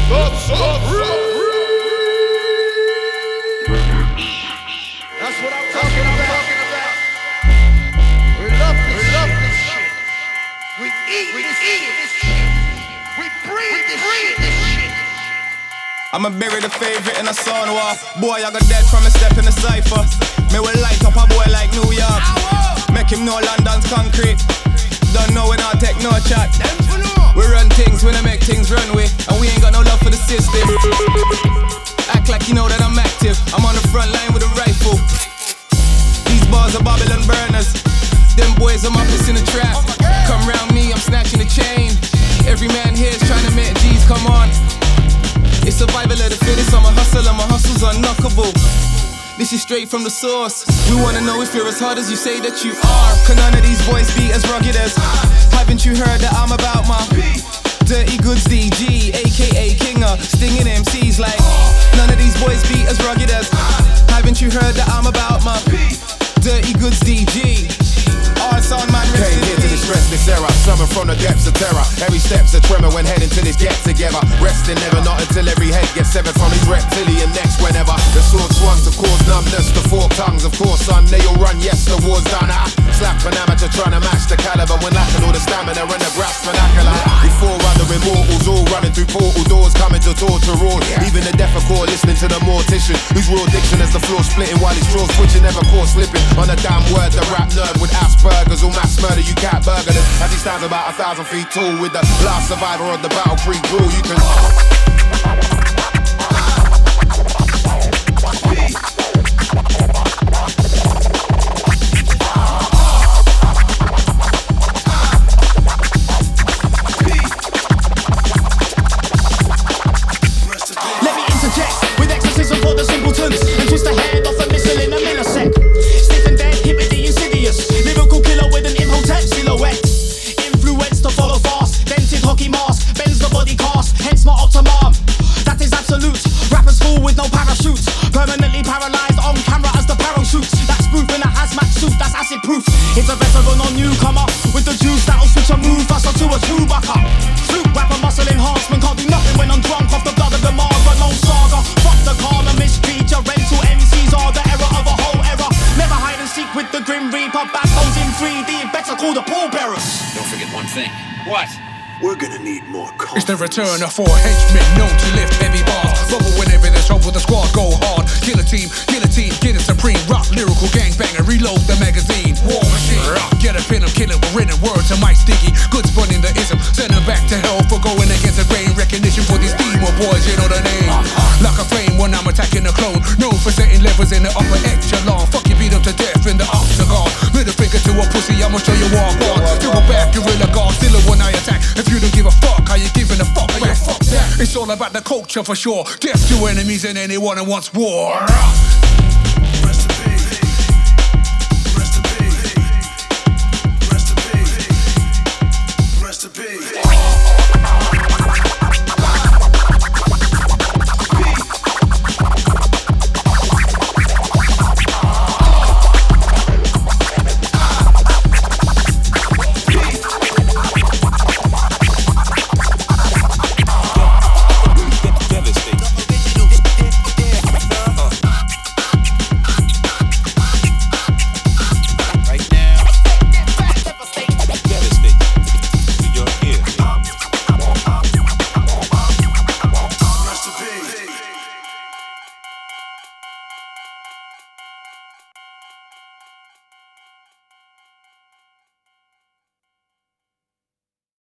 That's what I'm talking about. We love this shit. We eat this shit. We breathe this shit. I'ma bury the favorite in a sun wall. Boy, I got dead from a step in the cypher. Me will light up a boy like New York. Make him know London's concrete. Don't know when I take no chat. We run things when I make things run with, and we ain't got no love for the system. Act like you know that I'm active. I'm on the front line with a rifle. These bars are Babylon burners. Them boys are my piss in the trap. Come round me, I'm snatching the chain. Every man here's trying to make G's come on. It's survival of the fittest. I'm a hustler, my hustle's unknockable. This is straight from the source. We wanna know if you're as hard as you say that you are. Can none of these boys be as rugged as? Haven't you heard that I'm about my Dirty Goods DG, aka Kinger, stinging MCs like none of these boys be as rugged as. Haven't you heard that I'm about my Dirty Goods DG? All sound man, came here to distress this era, summoned from the depths of terror. Every step's a tremor when heading to this get together. Resting never, not until every head gets severed from his reptilian necks. Whenever the sword swung to cause numbness, the forked tongues, of course, son, they all run. Yes, the war's done. Slap an amateur trying to match the caliber when lacking all the stamina and the grasp vernacular. Before other immortals, all running through portal doors, coming to torture all. Even the deaf are caught listening to the mortician, whose raw diction as the floor splitting while his jaws twitching, never caught slipping on a damn word. The rap nerd with Asperger's, all mass murder, you cat burglars. As he stands about 1,000 feet tall with the last survivor of the Battle Creek rule, you can. Let me interject with exorcism for the simpletons and twist the head off a missile in a millisecond. Stiff and dead, hippity insidious, lyrical killer with an imhotep silhouette. Influence to follow fast, dented hockey mask, bends the body cast, hence my optimum. That is absolute. Rappers fool with no parachutes, permanently paralyzed on camera as the parachutes. That's proof in a hazmat suit, that's acid proof. It's a veteran or newcomer with the juice that'll switch a move faster to a Chewbacca. Soup rapper muscle enhancement, can't do nothing when I'm drunk off the blood of the Marga. No saga, fuck the karma miscreature. Rental MCs are the error of a whole era. Never hide and seek with the Grim Reaper. Backbones in 3D, better call the pallbearers. Don't forget one thing. What? We're gonna need more coffee. It's the return of 4 henchmen known to lift heavy bars. Bubble whenever there's trouble, the squad go hard. Kill a team, get it supreme. Rock, lyrical gangbanger, reload the magazine. War machine, rock, get a pin, I'm killing with written word to my sticky. Good spun in the ism, send them back to hell for going against the grain. Recognition for these emo boys, you know the name. Like a flame when I'm attacking a clone. Known for setting levels in the upper echelon. Fuck you, beat them to death in the octagon. Middle finger to a pussy, I'ma show you walk on. Do a back, gorilla guard, still a one I attack. If you don't give a fuck, how you giving a fuck back? Fuck that. It's all about the culture for sure. Death to enemies and anyone who wants war.